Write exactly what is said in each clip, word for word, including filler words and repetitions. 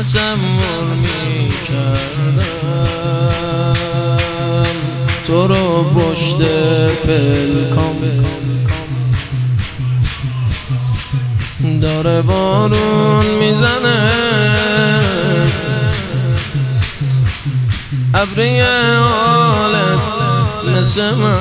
تصور می کردم تو رو پشت پلکام، داره بارون میزنه ابری حالت مثل من،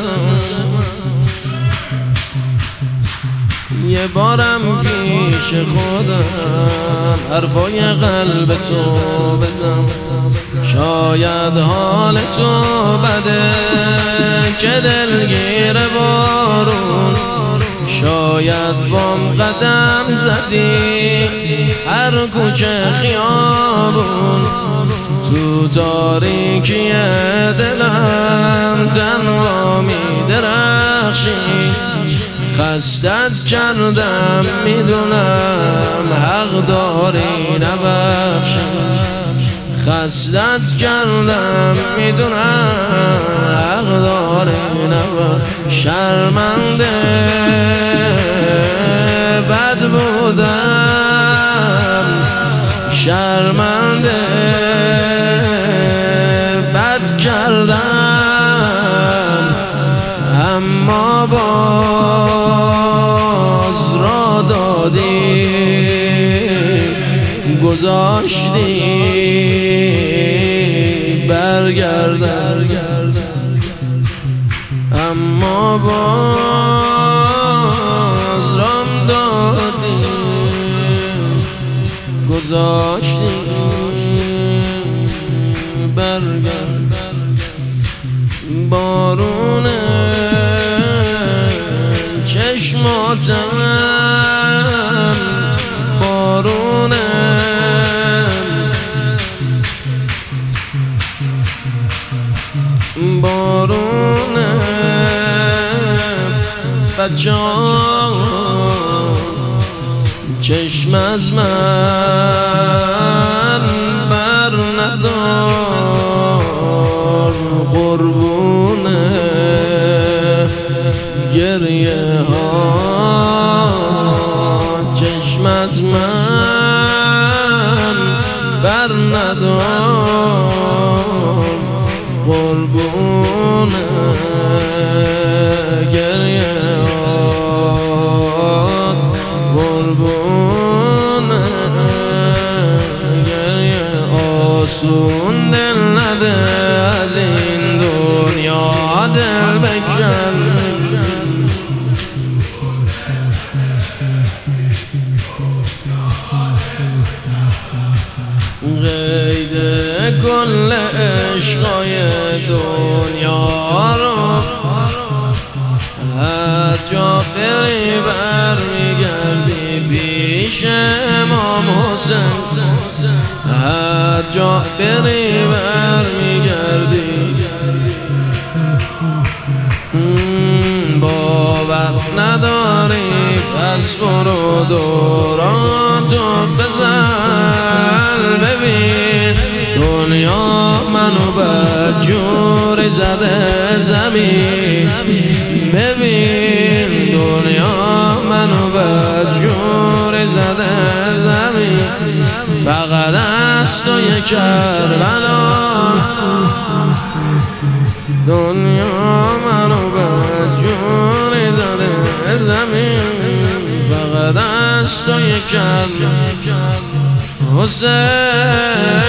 یه بارم پیش خودم حرفای قلب تو بزن، شاید حال تو بده که دلگیر بارون، شاید بام قدم زدی هر کوچه خیابون، تو تاریکی دلم تنها می درخشی، خستت کردم میدونم حق داری نبخشی، خستت کردم میدونم حق داری نبخشی، شرمنده بد بودم، شرمنده بد کردم، اما باز را دادی گذاشتی برگردم، اما باز رام دادی گذاشتی برگردم. بارون چشماتم، بارون بارون بچه‌ها چشم از من بر ندار، قربونه گریه ها چشم از من بر ندار، قربونه گریه ها، قربونه گریه. آسون دل نده از این دنیا دل بکن، قید کل عشقای دنیا رو هر جا بری بر میگردی پیش امام حسین، هر جا بری بر میگردی باور نداری پس برو دوراتو بزن، ببین دنیا منو بدجور زده زمین، ببین دنیا منو بدجور زده زمین، فقط از تو یک کربلا، دنیا منو بدجور زده زمین، فقط از تو یک کربلا حسین.